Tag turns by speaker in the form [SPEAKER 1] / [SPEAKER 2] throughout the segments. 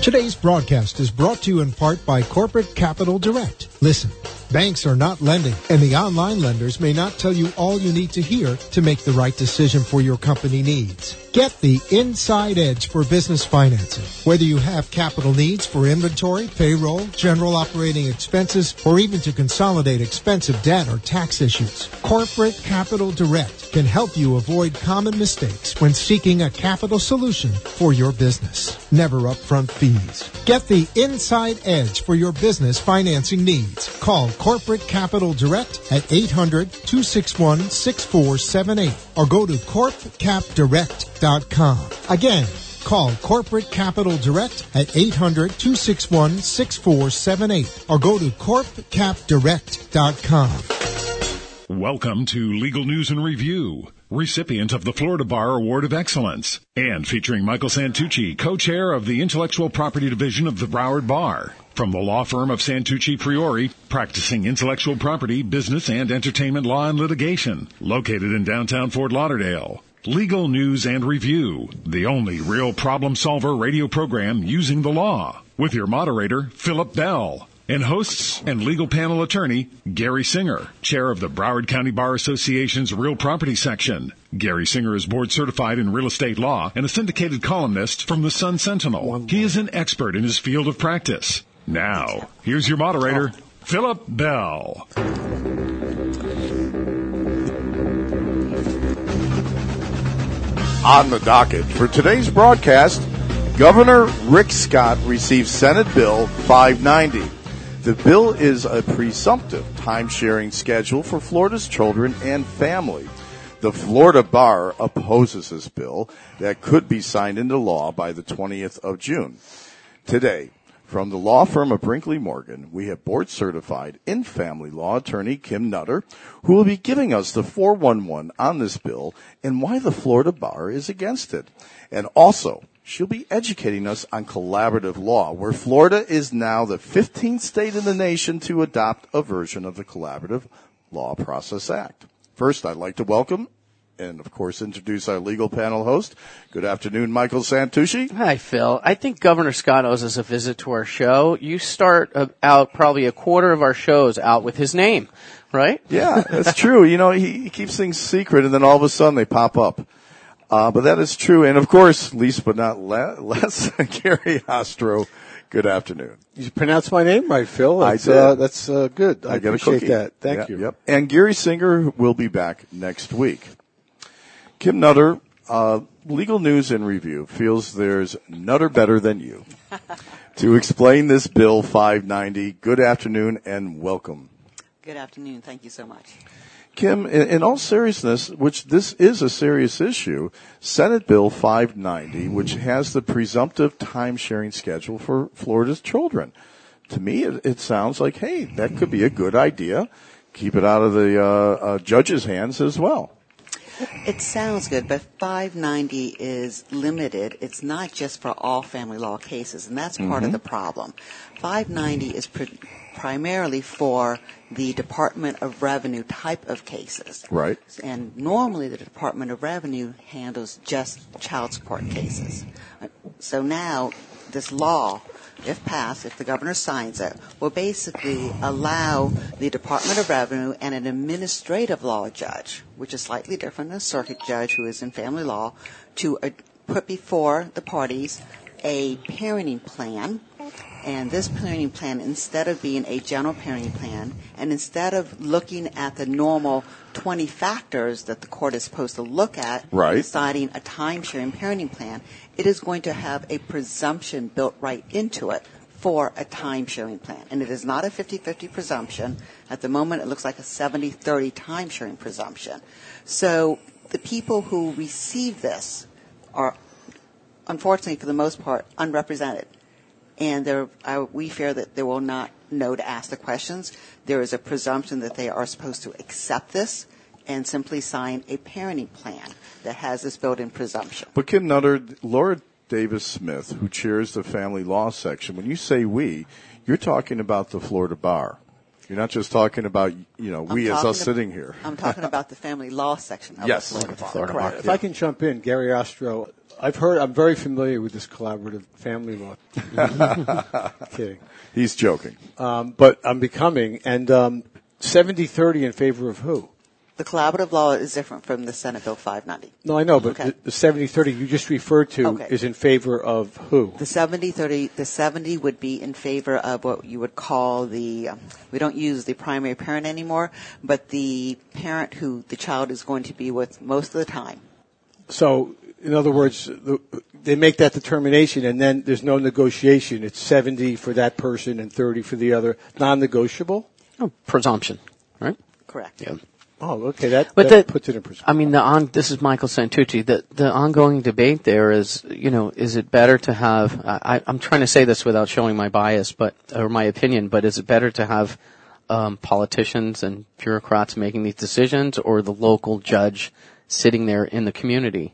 [SPEAKER 1] Today's broadcast is brought to you in part by Corporate Capital Direct. Listen, banks are not lending, and the online lenders may not tell you all you need to hear to make the right decision for your company needs. Get the inside edge for business financing. Whether you have capital needs for inventory, payroll, general operating expenses, or even to consolidate expensive debt or tax issues, Corporate Capital Direct can help you avoid common mistakes when seeking a capital solution for your business. Never upfront fees. Get the inside edge for your business financing needs. Call Corporate Capital Direct at 800-261-6478 or go to corpcapdirect.com. Again, call Corporate Capital Direct at 800-261-6478 or go to corpcapdirect.com.
[SPEAKER 2] Welcome to Legal News and Review, recipient of the Florida Bar Award of Excellence, and featuring Michael Santucci, co-chair of the Intellectual Property Division of the Broward Bar. From the law firm of Santucci Priori, practicing intellectual property, business, and entertainment law and litigation, located in downtown Fort Lauderdale. Legal News and Review, the only real problem solver radio program using the law, with your moderator, Philip Bell. And hosts and legal panel attorney, Gary Singer, chair of the Broward County Bar Association's Real Property Section. Gary Singer is board certified in real estate law and a syndicated columnist from the Sun Sentinel. He is an expert in his field of practice. Now, here's your moderator, Philip Bell.
[SPEAKER 3] On the docket for today's broadcast, Governor Rick Scott receives Senate Bill 590. The bill is a presumptive time-sharing schedule for Florida's children and family. The Florida Bar opposes this bill that could be signed into law by the 20th of June. Today, from the law firm of Brinkley Morgan, we have board-certified in-family law attorney Kim Nutter, who will be giving us the 411 on this bill and why the Florida Bar is against it. And also, she'll be educating us on collaborative law, where Florida is now the 15th state in the nation to adopt a version of the Collaborative Law Process Act. First, I'd like to welcome and, of course, introduce our legal panel host. Good afternoon, Michael Santucci.
[SPEAKER 4] Hi, Phil. I think Governor Scott owes us a visit to our show. You start out probably a quarter of our shows out with his name, right?
[SPEAKER 3] Yeah, that's true. You know, he keeps things secret, and then all of a sudden they pop up. But that is true. And, of course, least but not less, Gary Ostro, good afternoon.
[SPEAKER 5] You pronounced my name right, Phil.
[SPEAKER 3] I did.
[SPEAKER 5] That's good. I
[SPEAKER 3] got a
[SPEAKER 5] appreciate
[SPEAKER 3] cookie.
[SPEAKER 5] that. Thank you.
[SPEAKER 3] Yep. And Gary Singer will be back next week. Kim Nutter, Legal News and Review, feels there's Nutter better than you. To explain this Bill 590, good afternoon and welcome.
[SPEAKER 6] Good afternoon. Thank you so much.
[SPEAKER 3] Kim, in all seriousness, which this is a serious issue, Senate Bill 590, which has the presumptive time-sharing schedule for Florida's children. To me, it sounds like, hey, that could be a good idea. Keep it out of the judge's hands as well.
[SPEAKER 6] It sounds good, but 590 is limited. It's not just for all family law cases, and that's part of the problem. 590 is primarily for the Department of Revenue type of cases.
[SPEAKER 3] Right.
[SPEAKER 6] And normally the Department of Revenue handles just child support cases. So now this law, if passed, if the governor signs it, will basically allow the Department of Revenue and an administrative law judge, which is slightly different than a circuit judge who is in family law, to put before the parties a parenting plan. And this parenting plan, instead of being a general parenting plan, and instead of looking at the normal 20 factors that the court is supposed to look at
[SPEAKER 3] Right.
[SPEAKER 6] deciding a time-sharing parenting plan, it is going to have a presumption built right into it for a time-sharing plan. And it is not a 50-50 presumption. At the moment, it looks like a 70-30 time-sharing presumption. So the people who receive this are, unfortunately, for the most part, unrepresented. And we fear that they will not know to ask the questions. There is a presumption that they are supposed to accept this and simply sign a parenting plan that has this built-in presumption.
[SPEAKER 3] But Kim Nutter, Laura Davis-Smith, who chairs the family law section, when you say we, you're talking about the Florida Bar. You're not just talking about, we as us sitting here.
[SPEAKER 6] I'm talking about the family law section of
[SPEAKER 3] Yes.
[SPEAKER 6] the Florida Bar.
[SPEAKER 4] Florida Bar.
[SPEAKER 6] Correct.
[SPEAKER 5] If I can jump in, Gary Ostro, I'm very familiar with this collaborative family law. Kidding.
[SPEAKER 3] He's joking.
[SPEAKER 5] But I'm becoming, and 70-30 in favor of who?
[SPEAKER 6] The collaborative law is different from the Senate Bill 590.
[SPEAKER 5] No, I know, but
[SPEAKER 6] Okay.
[SPEAKER 5] the 70-30 you just referred to
[SPEAKER 6] Okay.
[SPEAKER 5] is in favor of who?
[SPEAKER 6] The 70 would be in favor of what you would call we don't use the primary parent anymore, but the parent who the child is going to be with most of the time.
[SPEAKER 5] So, in other words, they make that determination, and then there's no negotiation. It's 70 for that person and 30 for the other. Non-negotiable?
[SPEAKER 4] Oh, presumption, right?
[SPEAKER 6] Correct.
[SPEAKER 4] Yeah.
[SPEAKER 5] Oh, okay. That puts it in perspective.
[SPEAKER 4] I mean, this is Michael Santucci. The ongoing debate there is, is it better to have? I'm trying to say this without showing my bias, or my opinion, but is it better to have politicians and bureaucrats making these decisions, or the local judge sitting there in the community?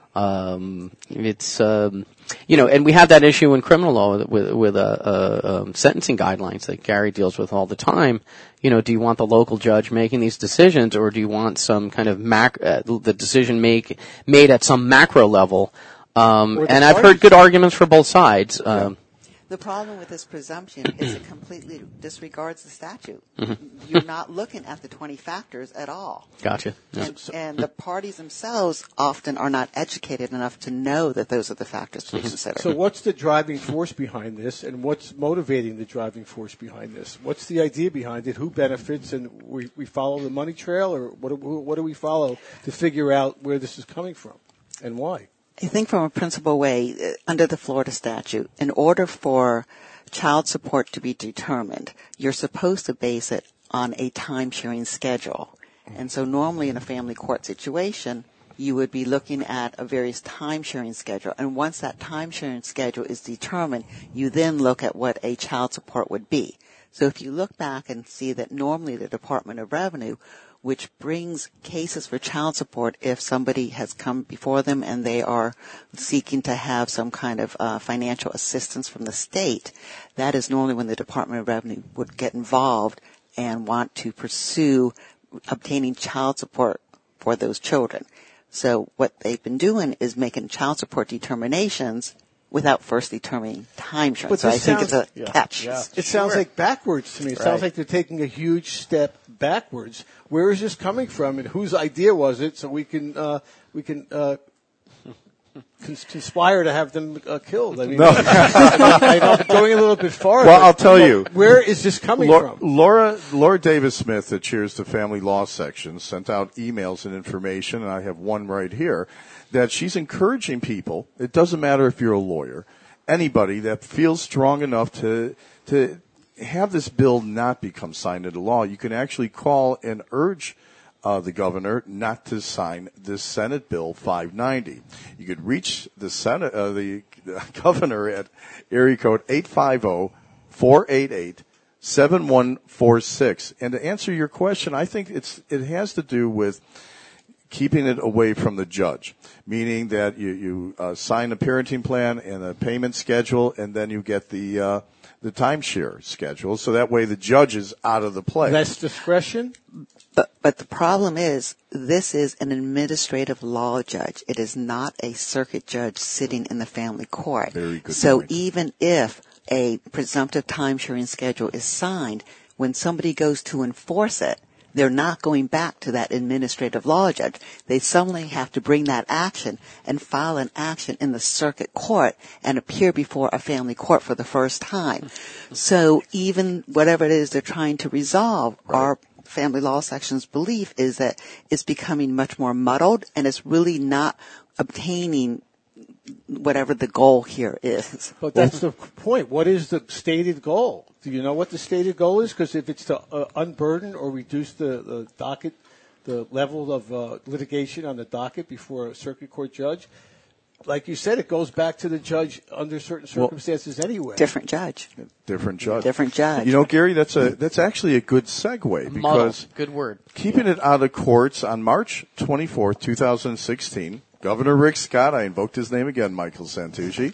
[SPEAKER 4] It's and we have that issue in criminal law with sentencing guidelines that Gary deals with all the time. Do you want the local judge making these decisions, or do you want some kind of the decision made at some macro level? And I've heard good arguments for both sides.
[SPEAKER 6] The problem with this presumption is it completely disregards the statute. You're not looking at the 20 factors at all.
[SPEAKER 4] Gotcha. Yeah.
[SPEAKER 6] And the parties themselves often are not educated enough to know that those are the factors to be considered.
[SPEAKER 5] So what's the driving force behind this, and what's motivating the driving force behind this? What's the idea behind it? Who benefits, and we follow the money trail, or what do we follow to figure out where this is coming from and why?
[SPEAKER 6] I think from a principal way, under the Florida statute, in order for child support to be determined, you're supposed to base it on a time-sharing schedule. And so normally in a family court situation, you would be looking at a various time-sharing schedule. And once that time-sharing schedule is determined, you then look at what a child support would be. So if you look back and see that normally the Department of Revenue, which brings cases for child support if somebody has come before them and they are seeking to have some kind of financial assistance from the state, that is normally when the Department of Revenue would get involved and want to pursue obtaining child support for those children. So what they've been doing is making child support determinations without first determining time sharing. So I think it's a catch.
[SPEAKER 5] Yeah. It sounds like backwards to me. It sounds like they're taking a huge step backwards. Where is this coming from, and whose idea was it? So we can conspire to have them killed. I mean, I know, but going a little bit farther.
[SPEAKER 3] Well, I'll tell you.
[SPEAKER 5] Where is this coming from?
[SPEAKER 3] Laura Davis Smith, that chairs the family law section, sent out emails and information, and I have one right here, that she's encouraging people, it doesn't matter if you're a lawyer, anybody that feels strong enough to have this bill not become signed into law. You can actually call and urge the governor not to sign this Senate Bill 590. You could reach the the governor at area code 850-488-7146. And to answer your question, I think it has to do with keeping it away from the judge, meaning that you sign a parenting plan and a payment schedule, and then you get the timeshare schedule, so that way the judge is out of the play.
[SPEAKER 5] Less discretion?
[SPEAKER 6] But the problem is, this is an administrative law judge. It is not a circuit judge sitting in the family court.
[SPEAKER 3] Very good
[SPEAKER 6] So
[SPEAKER 3] point.
[SPEAKER 6] even if a presumptive time-sharing schedule is signed, when somebody goes to enforce it, they're not going back to that administrative law judge. They suddenly have to bring that action and file an action in the circuit court and appear before a family court for the first time. So even whatever it is they're trying to resolve, our family law section's belief is that it's becoming much more muddled, and it's really not obtaining whatever the goal here is.
[SPEAKER 5] But that's the point. What is the stated goal? Do you know what the stated goal is? Because if it's to unburden or reduce the docket, the level of litigation on the docket before a circuit court judge, like you said, it goes back to the judge under certain circumstances anyway.
[SPEAKER 6] Different judge.
[SPEAKER 3] Different judge.
[SPEAKER 6] Different judge.
[SPEAKER 3] You know, Gary, that's actually a good segue, because
[SPEAKER 4] Good word.
[SPEAKER 3] keeping it out of courts on March 24th, 2016, Governor Rick Scott, I invoked his name again, Michael Santucci,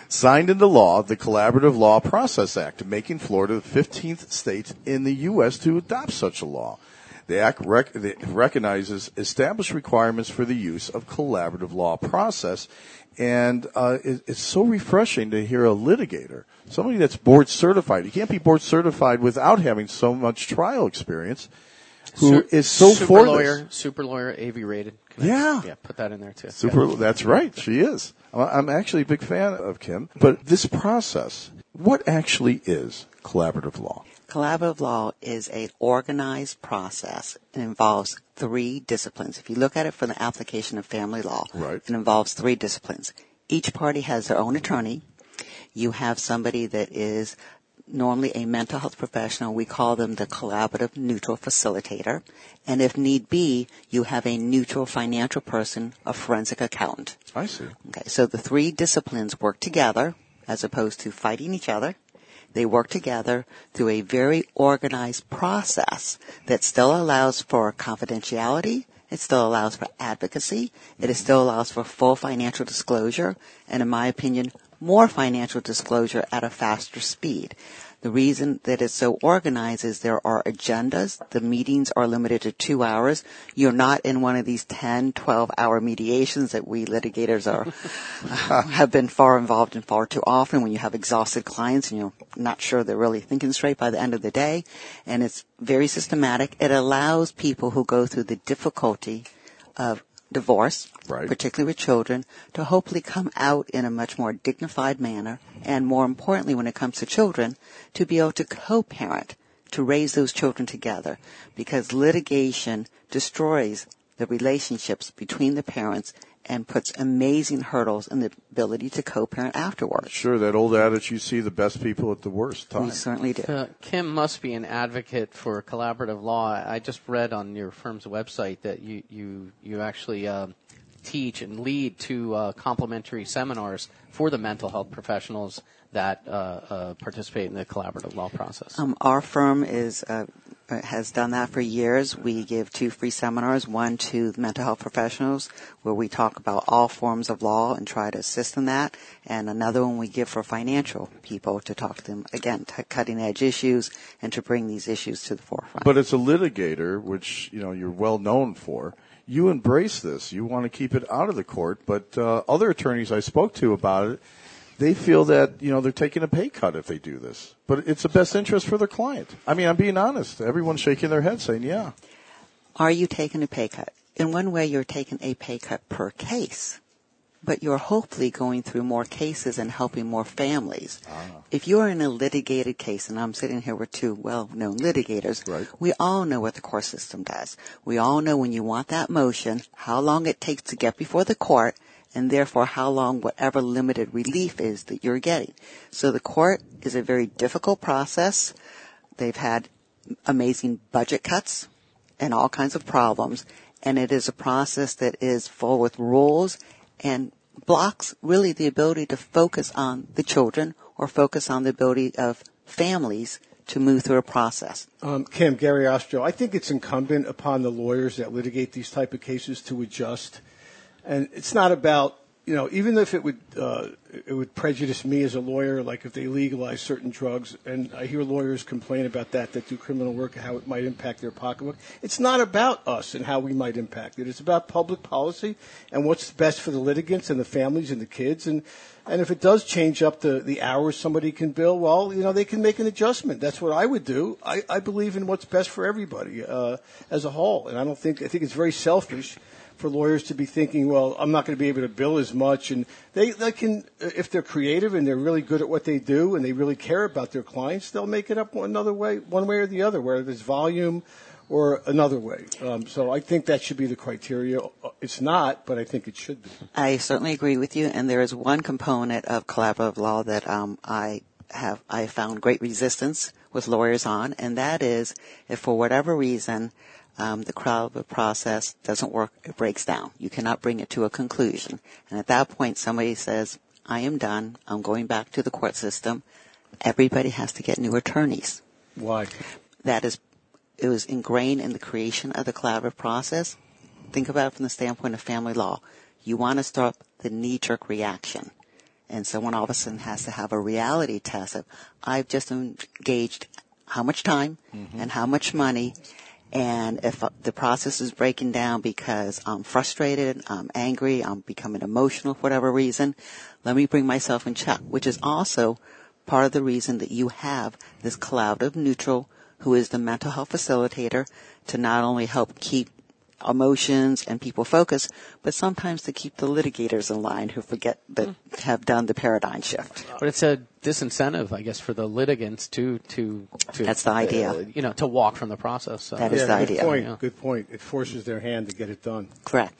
[SPEAKER 3] signed into law the Collaborative Law Process Act, making Florida the 15th state in the U.S. to adopt such a law. The Act recognizes established requirements for the use of collaborative law process, and it's so refreshing to hear a litigator, somebody that's board certified. You can't be board certified without having so much trial experience, who is so for this.
[SPEAKER 4] Super lawyer, AV rated.
[SPEAKER 3] Yeah.
[SPEAKER 4] Yeah, put that in there too.
[SPEAKER 3] That's right, she is. I'm actually a big fan of Kim, but this process, what actually is collaborative law?
[SPEAKER 6] Collaborative law is an organized process. It involves 3 disciplines. If you look at it from the application of family law,
[SPEAKER 3] right,
[SPEAKER 6] it involves 3 disciplines. Each party has their own attorney. You have somebody that is normally a mental health professional. We call them the collaborative neutral facilitator. And if need be, you have a neutral financial person, a forensic accountant.
[SPEAKER 3] I see.
[SPEAKER 6] Okay, so the 3 disciplines work together as opposed to fighting each other. They work together through a very organized process that still allows for confidentiality. It still allows for advocacy. It still allows for full financial disclosure, and in my opinion, more financial disclosure at a faster speed. The reason that it's so organized is there are agendas. The meetings are limited to 2 hours. You're not in one of these 10, 12-hour mediations that we litigators have been far involved in far too often when you have exhausted clients and you're not sure they're really thinking straight by the end of the day. And it's very systematic. It allows people who go through the difficulty of divorce,
[SPEAKER 3] right,
[SPEAKER 6] particularly with children, to hopefully come out in a much more dignified manner, and more importantly, when it comes to children, to be able to co-parent, to raise those children together, because litigation destroys the relationships between the parents and puts amazing hurdles in the ability to co-parent afterwards.
[SPEAKER 3] Sure, that old adage, you see the best people at the worst time.
[SPEAKER 6] We certainly do.
[SPEAKER 4] Kim must be an advocate for collaborative law. I just read on your firm's website that you actually teach and lead 2 complimentary seminars for the mental health professionals that participate in the collaborative law process.
[SPEAKER 6] Our firm has done that for years. We give 2 free seminars, one to mental health professionals where we talk about all forms of law and try to assist in that, and another one we give for financial people to talk to them, again, cutting edge issues and to bring these issues to the forefront.
[SPEAKER 3] But as a litigator, which you're well known for, you embrace this. You want to keep it out of the court, but other attorneys I spoke to about it, they feel that, they're taking a pay cut if they do this. But it's the best interest for their client. I mean, I'm being honest. Everyone's shaking their head saying, yeah.
[SPEAKER 6] Are you taking a pay cut? In one way, you're taking a pay cut per case, but you're hopefully going through more cases and helping more families. If you're in a litigated case, and I'm sitting here with 2 well-known litigators,
[SPEAKER 3] right,
[SPEAKER 6] we all know what the court system does. We all know when you want that motion, how long it takes to get before the court, and therefore how long whatever limited relief is that you're getting. So the court is a very difficult process. They've had amazing budget cuts and all kinds of problems, and it is a process that is full with rules and blocks really the ability to focus on the children or focus on the ability of families to move through a process.
[SPEAKER 5] Kim, Gary Ostro, I think it's incumbent upon the lawyers that litigate these type of cases to adjust. And it's not about, even if it would prejudice me as a lawyer, like if they legalize certain drugs, and I hear lawyers complain about that do criminal work, how it might impact their pocketbook. It's not about us and how we might impact it. It's about public policy and what's best for the litigants and the families and the kids. And if it does change up the hours somebody can bill, well, they can make an adjustment. That's what I would do. I believe in what's best for everybody as a whole. And I think it's very selfish for lawyers to be thinking, well, I'm not going to be able to bill as much. And they can, if they're creative and they're really good at what they do and they really care about their clients, they'll make it up another way, one way or the other, whether it's volume or another way. So I think that should be the criteria. It's not, but I think it should be.
[SPEAKER 6] I certainly agree with you. And there is one component of collaborative law that I found great resistance with lawyers on, and that is if for whatever reason the collaborative process doesn't work, it breaks down. You cannot bring it to a conclusion. And at that point, somebody says, I am done. I'm going back to the court system. Everybody has to get new attorneys.
[SPEAKER 5] Why?
[SPEAKER 6] It was ingrained in the creation of the collaborative process. Think about it from the standpoint of family law. You want to stop the knee-jerk reaction. And so one all of a sudden has to have a reality test of, I've just engaged how much time and how much money, and if the process is breaking down because I'm frustrated, I'm angry, I'm becoming emotional for whatever reason, let me bring myself in check, which is also part of the reason that you have this collaborative neutral who is the mental health facilitator to not only help keep emotions and people focused, but sometimes to keep the litigators in line who forget that have done the paradigm shift.
[SPEAKER 4] But it's a disincentive, I guess, for the litigants to
[SPEAKER 6] That's the idea.
[SPEAKER 4] To walk from the process. So.
[SPEAKER 6] That is the idea.
[SPEAKER 5] Good point. It forces their hand to get it done.
[SPEAKER 6] Correct.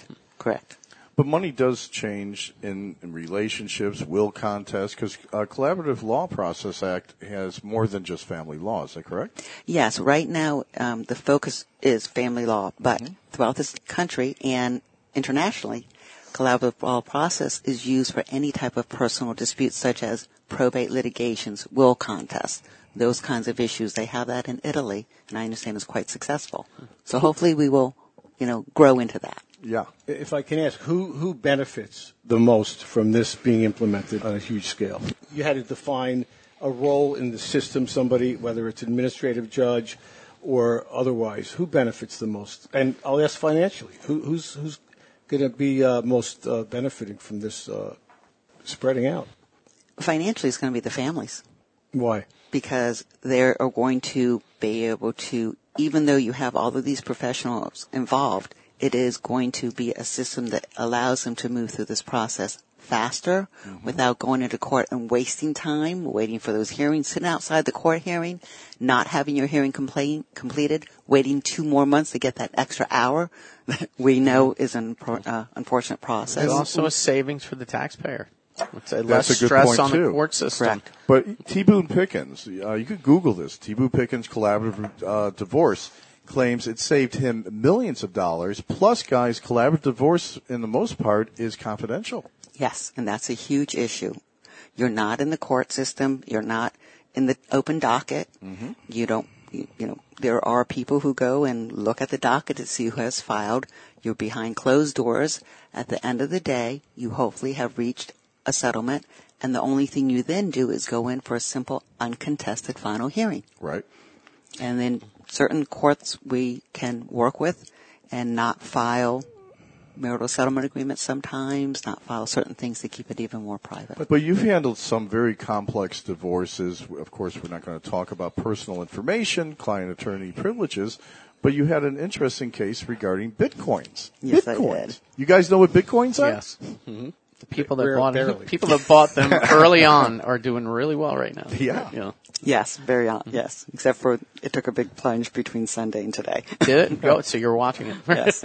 [SPEAKER 3] But money does change in relationships, will contests, because Collaborative Law Process Act has more than just family law. Is that correct?
[SPEAKER 6] Yes. Right now, the focus is family law, but throughout this country and internationally, collaborative law process is used for any type of personal disputes, such as probate litigations, will contests, those kinds of issues. They have that in Italy, and I understand it's quite successful. So hopefully we will, grow into that.
[SPEAKER 3] Yeah.
[SPEAKER 5] If I can ask, who benefits the most from this being implemented on a huge scale? You had to define a role in the system, somebody, whether it's administrative judge or otherwise, who benefits the most? And I'll ask financially, who's going to be most benefiting from this spreading out?
[SPEAKER 6] Financially, it's going to be the families.
[SPEAKER 5] Why?
[SPEAKER 6] Because they are going to be able to, even though you have all of these professionals involved, it is going to be a system that allows them to move through this process faster without going into court and wasting time, waiting for those hearings, sitting outside the court hearing, not having your hearing completed, waiting 2 more months to get that extra hour that we know is an unfortunate process.
[SPEAKER 4] It's also a savings for the taxpayer. It's
[SPEAKER 3] That's
[SPEAKER 4] less
[SPEAKER 3] a good
[SPEAKER 4] stress
[SPEAKER 3] point,
[SPEAKER 4] on
[SPEAKER 3] too.
[SPEAKER 4] the court system.
[SPEAKER 6] Correct.
[SPEAKER 3] But T. Boone Pickens, you could Google this. T. Boone Pickens Collaborative Divorce claims it saved him millions of dollars. Plus, guys, collaborative divorce, in the most part, is confidential.
[SPEAKER 6] Yes, and that's a huge issue. You're not in the court system. You're not in the open docket. You don't, there are people who go and look at the docket to see who has filed. You're behind closed doors. At the end of the day, you hopefully have reached a settlement, and the only thing you then do is go in for a simple, uncontested final hearing.
[SPEAKER 3] Right.
[SPEAKER 6] And then certain courts we can work with and not file marital settlement agreements sometimes, not file certain things to keep it even more private.
[SPEAKER 3] But you've handled some very complex divorces. Of course, we're not going to talk about personal information, client-attorney privileges, but you had an interesting case regarding Bitcoins.
[SPEAKER 6] Yes,
[SPEAKER 3] Bitcoins.
[SPEAKER 6] I did.
[SPEAKER 3] You guys know what Bitcoins are?
[SPEAKER 4] Yes. The people that bought them early on are doing really well right now.
[SPEAKER 3] Yeah.
[SPEAKER 6] Yes, yes. Except for it took a big plunge between Sunday and today.
[SPEAKER 4] Did it? Go. So you're watching it.
[SPEAKER 6] Yes.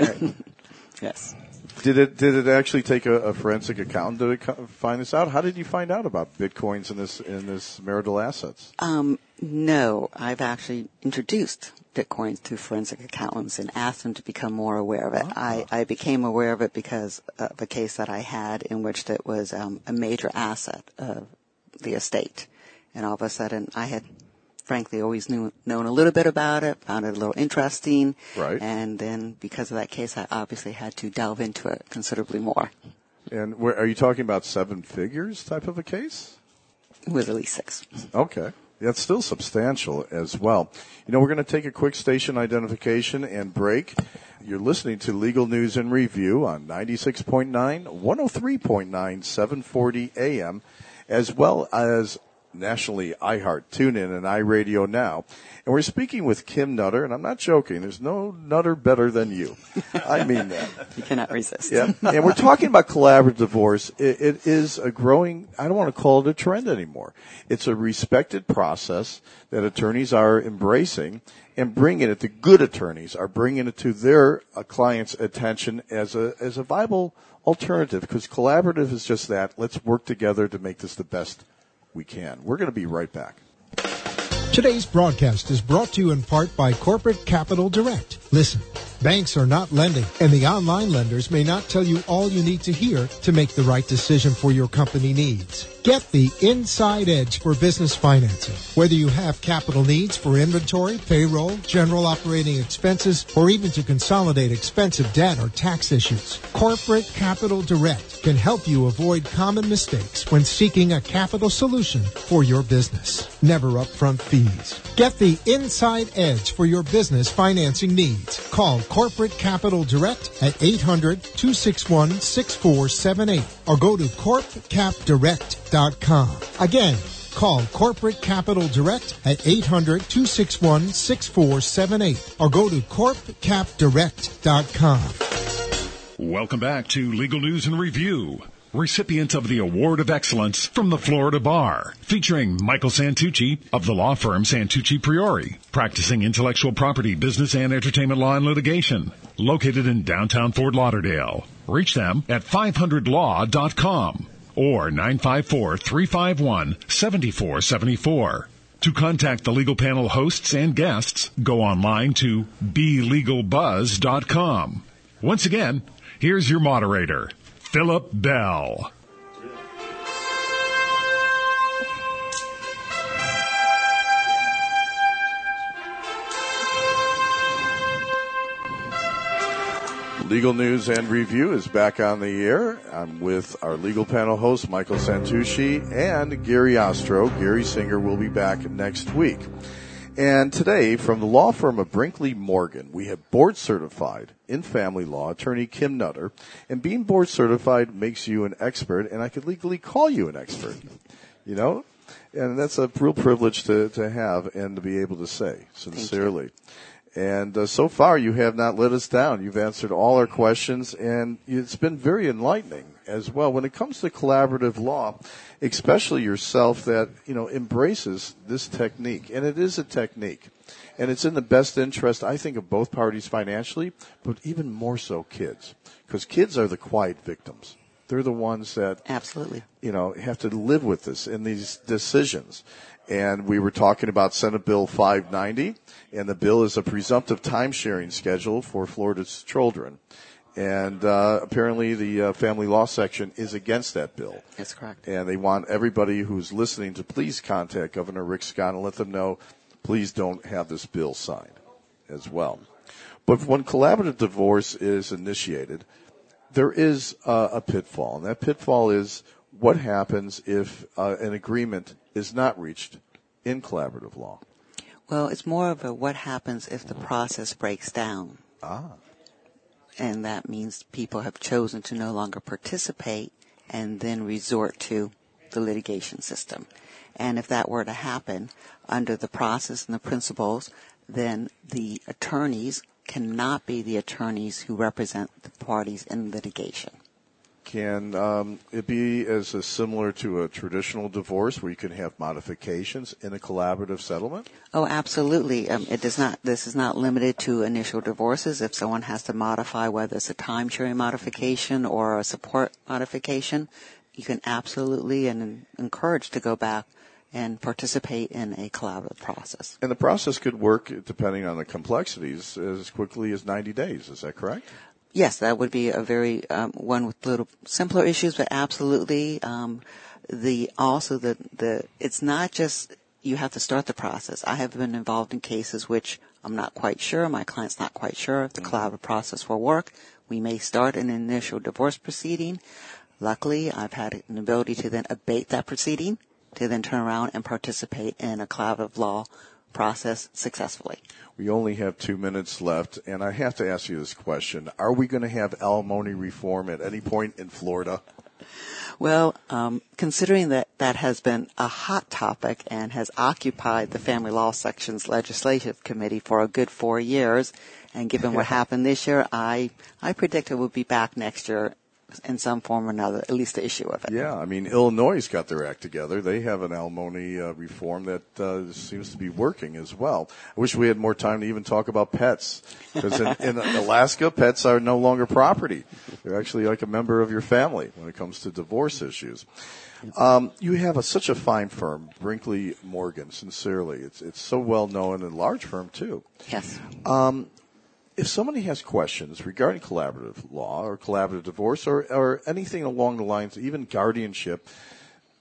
[SPEAKER 6] Yes.
[SPEAKER 3] Did it actually take a forensic accountant to find this out? How did you find out about Bitcoins in this marital assets?
[SPEAKER 6] No, I've actually introduced Bitcoins to forensic accountants and asked them to become more aware of it. I became aware of it because of a case that I had in which it was a major asset of the estate. And all of a sudden I had frankly always known a little bit about it, found it a little interesting.
[SPEAKER 3] Right.
[SPEAKER 6] And then because of that case, I obviously had to delve into it considerably more.
[SPEAKER 3] And are you talking about 7 figures type of a case?
[SPEAKER 6] It was at least 6.
[SPEAKER 3] Okay. That's still substantial as well. We're going to take a quick station identification and break. You're listening to Legal News and Review on 96.9, 103.9, 740 AM, as well as nationally iHeart, TuneIn, and iRadio Now. And we're speaking with Kim Nutter, and I'm not joking. There's no Nutter better than you. I mean that.
[SPEAKER 6] You cannot resist.
[SPEAKER 3] Yeah. And we're talking about collaborative divorce. It is a growing, I don't want to call it a trend anymore. It's a respected process that attorneys are embracing and bringing it, the good attorneys are bringing it to their clients' attention as a viable alternative, because collaborative is just that. Let's work together to make this the best we can. We're going to be right back.
[SPEAKER 1] Today's broadcast is brought to you in part by Corporate Capital Direct. Listen, banks are not lending, and the online lenders may not tell you all you need to hear to make the right decision for your company needs. Get the inside edge for business financing. Whether you have capital needs for inventory, payroll, general operating expenses, or even to consolidate expensive debt or tax issues, Corporate Capital Direct can help you avoid common mistakes when seeking a capital solution for your business. Never upfront fees. Get the inside edge for your business financing needs. Call Corporate Capital Direct at 800-261-6478 or go to corpcapdirect.com. Again, call Corporate Capital Direct at 800-261-6478 or go to corpcapdirect.com.
[SPEAKER 2] Welcome back to Legal News and Review. Recipient of the Award of Excellence from the Florida Bar, featuring Michael Santucci of the law firm Santucci Priori, practicing intellectual property, business, and entertainment law and litigation, located in downtown Fort Lauderdale. Reach them at 500law.com or 954-351-7474. To contact the legal panel hosts and guests, go online to belegalbuzz.com. Once again, here's your moderator, Philip Bell.
[SPEAKER 3] Legal News and Review is back on the air. I'm with our legal panel host, Michael Santucci, and Gary Ostro. Gary Singer will be back next week. And today, from the law firm of Brinkley Morgan, we have board certified in family law attorney Kim Nutter. And being board certified makes you an expert, and I could legally call you an expert. You know? And that's a real privilege to have and to be able to say sincerely. And so far, you have not let us down. You've answered all our questions, and it's been very enlightening as well. When it comes to collaborative law, especially yourself that, embraces this technique. And it is a technique. And it's in the best interest, I think, of both parties financially, but even more so kids. Because kids are the quiet victims. They're the ones that,
[SPEAKER 6] absolutely,
[SPEAKER 3] have to live with this in these decisions. And we were talking about Senate Bill 590, and the bill is a presumptive time-sharing schedule for Florida's children. And apparently the family law section is against that bill.
[SPEAKER 6] That's correct.
[SPEAKER 3] And they want everybody who's listening to please contact Governor Rick Scott and let them know, please don't have this bill signed as well. But when collaborative divorce is initiated, there is a pitfall. And that pitfall is what happens if an agreement is not reached in collaborative law.
[SPEAKER 6] Well, it's more of a what happens if the process breaks down. And that means people have chosen to no longer participate and then resort to the litigation system. And if that were to happen under the process and the principles, then the attorneys cannot be the attorneys who represent the parties in litigation.
[SPEAKER 3] Can it be as similar to a traditional divorce where you can have modifications in a collaborative settlement?
[SPEAKER 6] Oh, absolutely. It does not. This is not limited to initial divorces. If someone has to modify, whether it's a time-sharing modification or a support modification, you can absolutely and encourage to go back and participate in a collaborative process.
[SPEAKER 3] And the process could work, depending on the complexities, as quickly as 90 days. Is that correct?
[SPEAKER 6] Yes, that would be a very one with little simpler issues, but absolutely it's not just you have to start the process. I have been involved in cases which I'm not quite sure, my client's not quite sure if the collaborative process will work. We may start an initial divorce proceeding. Luckily, I've had an ability to then abate that proceeding, to then turn around and participate in a collaborative law process successfully.
[SPEAKER 3] We only have 2 minutes left, and I have to ask you this question. Are we going to have alimony reform at any point in Florida?
[SPEAKER 6] Well, considering that has been a hot topic and has occupied the Family Law Section's Legislative Committee for a good 4 years, and given what happened this year, I predict it will be back next year in some form or another, at least the issue of it.
[SPEAKER 3] Yeah, I mean, Illinois got their act together. They have an alimony reform that seems to be working as well. I wish we had more time to even talk about pets, because in Alaska, pets are no longer property. They're actually like a member of your family when it comes to divorce issues. You have such a fine firm, Brinkley Morgan, sincerely. It's so well known, and a large firm too.
[SPEAKER 6] Yes.
[SPEAKER 3] If somebody has questions regarding collaborative law or collaborative divorce or anything along the lines, even guardianship,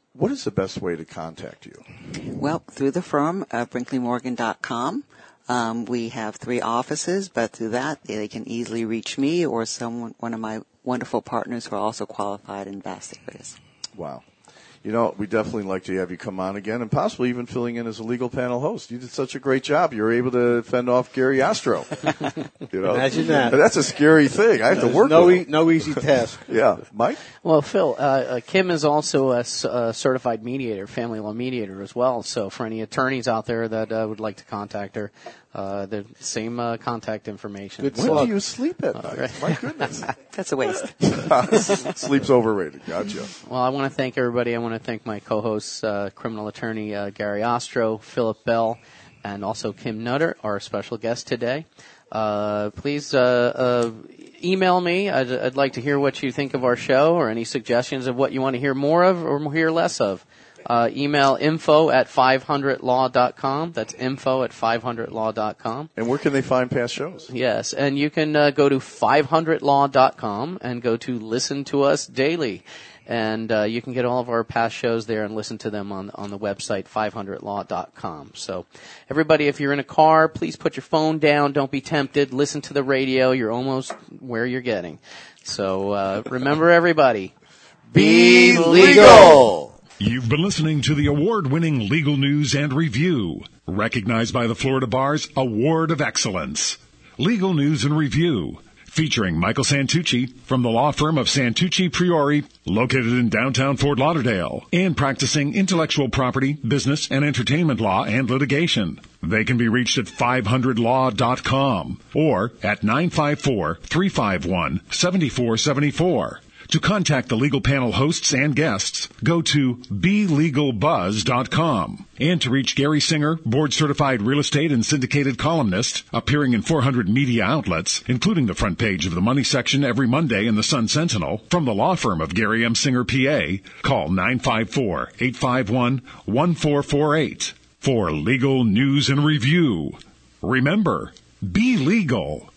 [SPEAKER 3] what is the best way to contact you?
[SPEAKER 6] Well, through the firm, BrinkleyMorgan.com. We have 3 offices, but through that, they can easily reach me or one of my wonderful partners who are also qualified investigators.
[SPEAKER 3] Wow. You know, we definitely like to have you come on again and possibly even filling in as a legal panel host. You did such a great job. You were able to fend off Gary Astro. You know?
[SPEAKER 5] Imagine that.
[SPEAKER 3] That's a scary thing. I have to work with him.
[SPEAKER 5] No easy task.
[SPEAKER 3] Yeah. Mike?
[SPEAKER 4] Well, Phil, Kim is also a certified mediator, family law mediator as well. So for any attorneys out there that would like to contact her, the same contact information.
[SPEAKER 5] Good
[SPEAKER 3] When
[SPEAKER 5] slug.
[SPEAKER 3] do you sleep at night?
[SPEAKER 4] right.
[SPEAKER 3] My goodness.
[SPEAKER 6] That's a waste.
[SPEAKER 3] Sleep's overrated. Gotcha.
[SPEAKER 4] Well, I want to thank everybody. I want to thank my co-hosts, criminal attorney Gary Ostro, Philip Bell, and also Kim Nutter, our special guest today. Please email me. I'd like to hear what you think of our show or any suggestions of what you want to hear more of or hear less of. Email info@500law.com. That's info@500law.com.
[SPEAKER 3] And where can they find past shows?
[SPEAKER 4] Yes, and you can go to 500law.com and go to Listen to Us Daily. And you can get all of our past shows there and listen to them on the website, 500law.com. So, everybody, if you're in a car, please put your phone down. Don't be tempted. Listen to the radio. You're almost where you're getting. So, remember, everybody,
[SPEAKER 3] Be legal!
[SPEAKER 2] You've been listening to the award-winning Legal News and Review, recognized by the Florida Bar's Award of Excellence. Legal News and Review, featuring Michael Santucci from the law firm of Santucci Priori, located in downtown Fort Lauderdale, and practicing intellectual property, business, and entertainment law and litigation. They can be reached at 500law.com or at 954-351-7474. To contact the legal panel hosts and guests, go to BeLegalBuzz.com. And to reach Gary Singer, board-certified real estate and syndicated columnist, appearing in 400 media outlets, including the front page of the Money section every Monday in the Sun Sentinel, from the law firm of Gary M. Singer, PA, call 954-851-1448 for Legal News and Review. Remember, be legal.